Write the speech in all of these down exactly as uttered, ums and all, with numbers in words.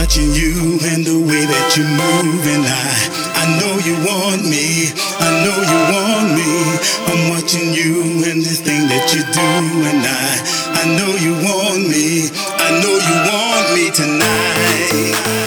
watching you and the way that you move, and I, I know you want me, I know you want me. I'm watching you and the thing that you do, and I, I know you want me, I know you want me tonight.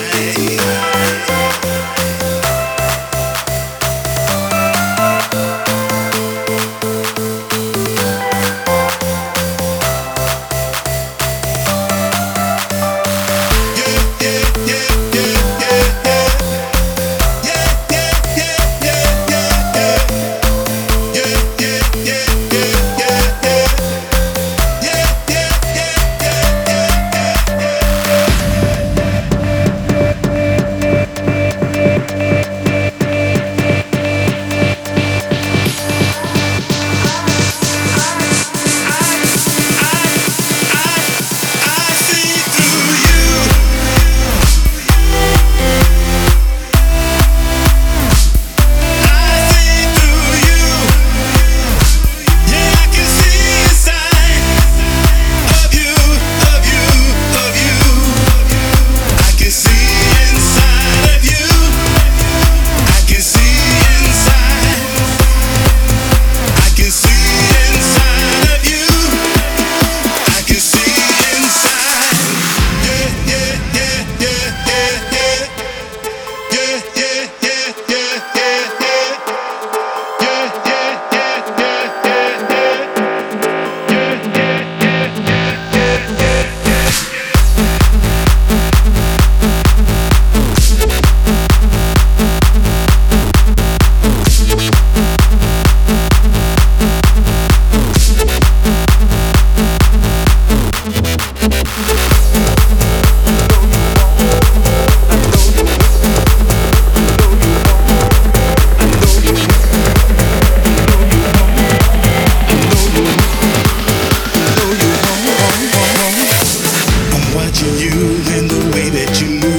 You and the way that you move.